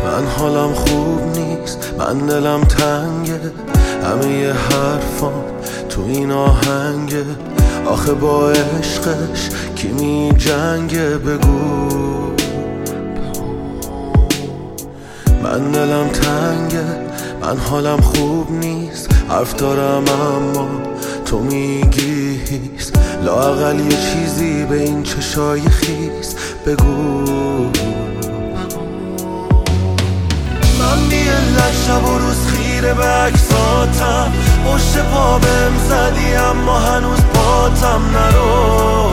من حالم خوب نیست، من دلم تنگه، همه ی حرفام تو این آهنگه. آخه با عشقش کی می جنگه؟ بگو. من دلم تنگه، من حالم خوب نیست، حرف دارم اما تو میگی هیس. لااقل یه چیزی به این چشای خیس بگو. من بی علت شب و روز خیره به عکساتم، پشت پا بهم زدی اما هنوز پاتم نرو.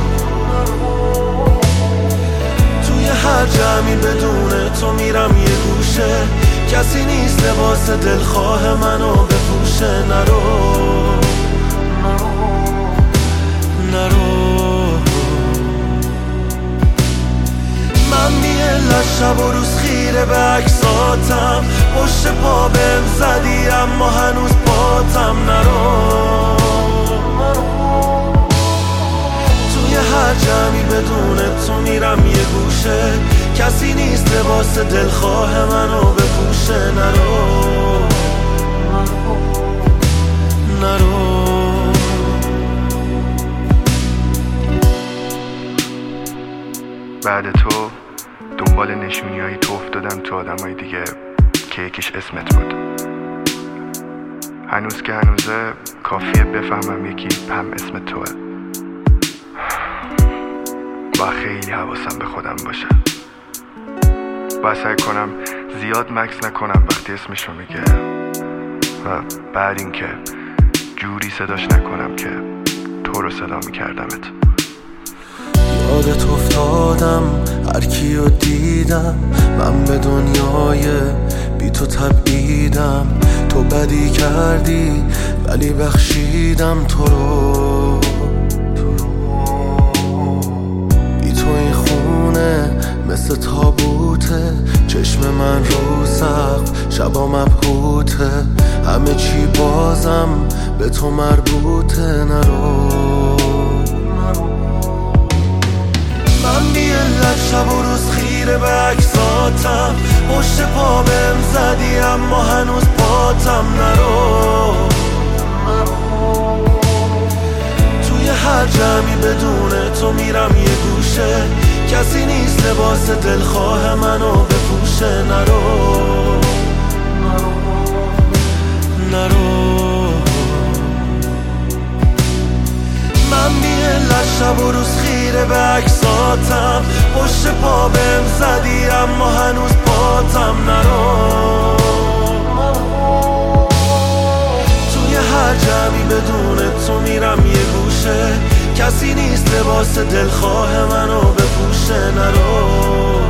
توی هر جمعی بدون تو میرم یه گوشه، کسی نیست لباس دلخواه منو بپوشه. نرو من بی علت شب و روز خیره به عکساتم، پشت پا بهم زدی اما هنوز پاتم نرو. توی هر جمعی بدون تو میرم یه گوشه، کسی نیست لباس دلخواه منو بپوشه. نرو بعد تو دنبال نشونیایی تو افتادم تو آدمای دیگه که یکیش اسمت بود. هنوز که هنوزه کافیه بفهمم یکی هم اسم توه و خیلی حواسم به خودم باشه. باید سعی کنم زیاد مکس نکنم وقتی اسمشو میگه و بعد این که جوری صداش نکنم که تو رو صدا میکردمت. یادت افتادم هر کیو دیدم، من به دنیای بی تو تبعیدم. تو بدی کردی ولی بخشیدم تو رو. بی تو این خونه مثل تابوته، چشم من رو سقف شبا مبهوته. همه چی بازم به تو مربوطه. نرو من بی علت شب و روز خیره به عکساتم، پشت پا بهم زدی اما هنوز پاتم نرو. توی هر جمعی بدون تو میرم یه گوشه، کسی نیست لباس دلخواه منو بپوشه. نرو من بی علت شب و روز خیره به عکساتم، پشت پا بهم زدی اما هنوز پاتم نرو. توی هر جمعی بدون تو میرم یه گوشه، کسی نیست لباس دلخواه منو بپوشه. نرو